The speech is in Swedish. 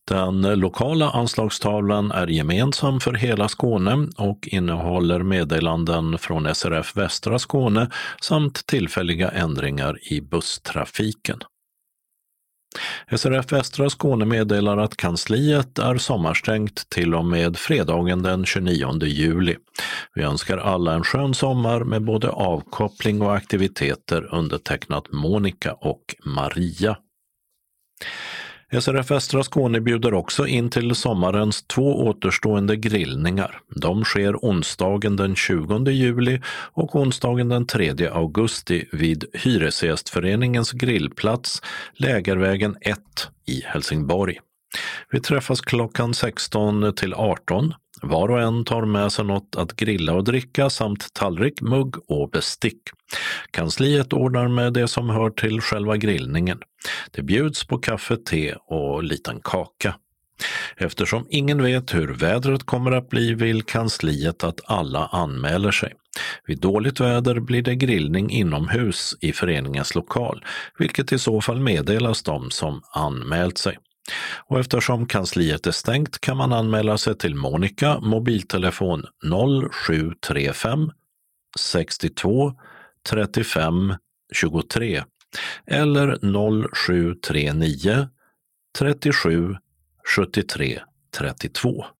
Den lokala anslagstavlan är gemensam för hela Skåne och innehåller meddelanden från SRF Västra Skåne samt tillfälliga ändringar i busstrafiken. SRF Västra Skåne meddelar att kansliet är sommarstängt till och med fredagen den 29 juli. Vi önskar alla en skön sommar med både avkoppling och aktiviteter, undertecknat Monica och Maria. SRF Västra Skåne bjuder också in till sommarens 2 återstående grillningar. De sker onsdagen den 20 juli och onsdagen den 3 augusti vid Hyresgästföreningens grillplats Lägervägen 1 i Helsingborg. Vi träffas klockan 16 till 18. Var och en tar med sig något att grilla och dricka samt tallrik, mugg och bestick. Kansliet ordnar med det som hör till själva grillningen. Det bjuds på kaffe, te och liten kaka. Eftersom ingen vet hur vädret kommer att bli vill kansliet att alla anmäler sig. Vid dåligt väder blir det grillning inomhus i föreningens lokal, vilket i så fall meddelas dem som anmält sig. Och eftersom kansliet är stängt kan man anmäla sig till Monica, mobiltelefon 0735 62 35 23 eller 0739 37 73 32.